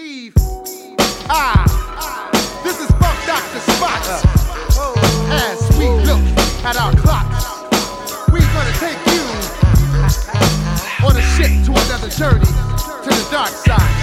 Weave. This is Funk Dr. Spots. As we look at our clocks, we're gonna take you on a ship to another journey to the dark side.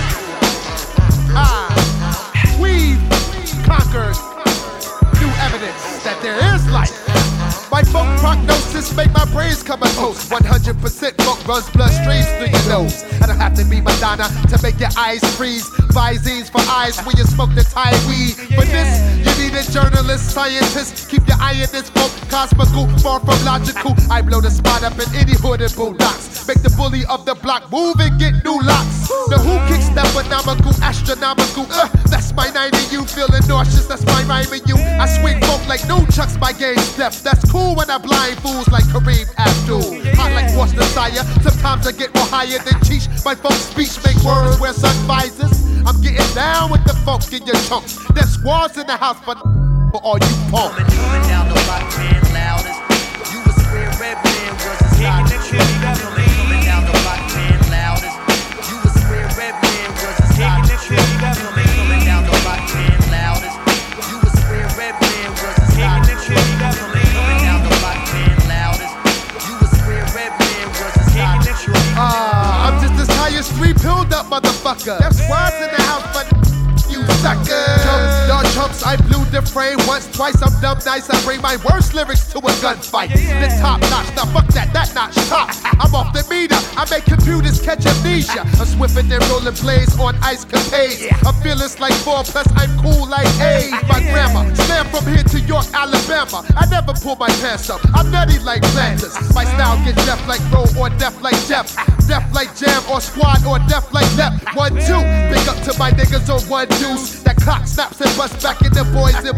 We've conquered new evidence that there is life. My folk prognosis make my brains come a toast. 100% funk runs bloodstreams through your nose. I don't have to be Madonna to make your eyes freeze. Visines for eyes when you smoke the Thai weed. For this, you need a journalist, scientist. Keep your eye in this funk, cosmical, far from logical. I blow the spot up in any hood and boondocks. Make the bully of the block move and get new locks. The who kicks that phenomenal, astronomical. That's my 90, you feeling nauseous, that's my rhyming you. I swing funk like nunchucks, my game step. That's cool when I blind fools like Kareem Abdul. Hot like Wash Desire, sometimes I get more higher than Cheech. My funk speech make words wear sun visors. I'm getting down with the funk in your chunks. There's squads in the house for all you punks. Coming down the block, man, loudest. You a square red man, was a stock. Coming down the block, man, loudest. You a square red man, was a stock. Coming down the block, man, loudest. You a square red man, was a stock. Coming down the block, man, loudest. You a square red man, was a stock. I'm just as high as 3 pilled up, motherfucker. There's squads in the house, but you suckers. Y'all chumps, I blew the frame once, twice. I'm dumb nice, I bring my worst lyrics to a gunfight. The top notch, now fuck that notch top. I'm off the meter, I make computers catch amnesia. I'm swiffing and rolling blades on ice capades. I'm fearless like 4, plus I'm cool like A. My grandma, slam from here to York, Alabama. I never pull my pants up, I'm nutty like planters. My style get deaf like Roll or deaf like Jeff. Deaf like Jam or Squad or deaf like Lep. 1, 2, big up to my niggas on 1 deuce. That clock snaps and busts back in the boys and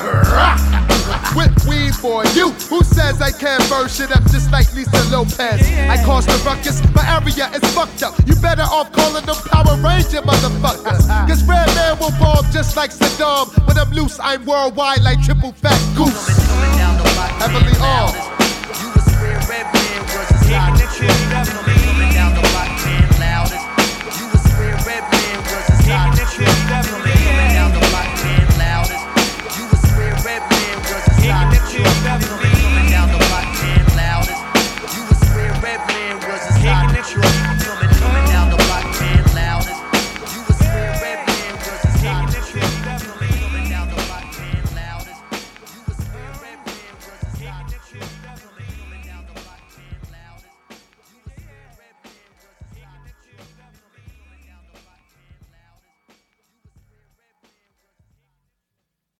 whip weed for you. Who says I can't burn shit up just like Lisa Lopez? I cause the ruckus, my area is fucked up. You better off calling them Power Ranger motherfuckers. Cause Red Man will bomb just like Saddam. When I'm loose, I'm worldwide like Triple Fat Goose. Coming down the block, Heavily man, armed. loudest. You a square red man, was a stock.